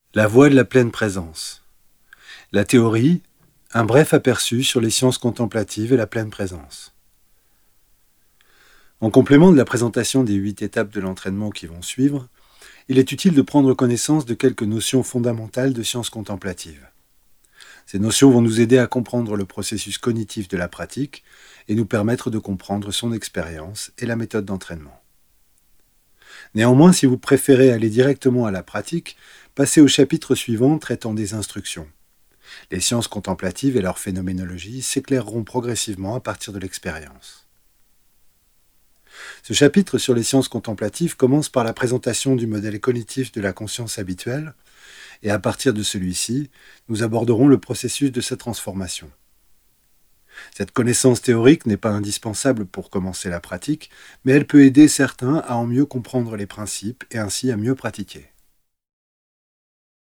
La voie de la pleine présence. La théorie, un bref aperçu sur les sciences contemplatives et la pleine présence. En complément de la présentation des 8 étapes de l'entraînement qui vont suivre, il est utile de prendre connaissance de quelques notions fondamentales de sciences contemplatives. Ces notions vont nous aider à comprendre le processus cognitif de la pratique et nous permettre de comprendre son expérience et la méthode d'entraînement. Néanmoins, si vous préférez aller directement à la pratique, passez au chapitre suivant traitant des instructions. Les sciences contemplatives et leur phénoménologie s'éclaireront progressivement à partir de l'expérience. Ce chapitre sur les sciences contemplatives commence par la présentation du modèle cognitif de la conscience habituelle, et à partir de celui-ci, nous aborderons le processus de sa transformation. Cette connaissance théorique n'est pas indispensable pour commencer la pratique, mais elle peut aider certains à en mieux comprendre les principes et ainsi à mieux pratiquer.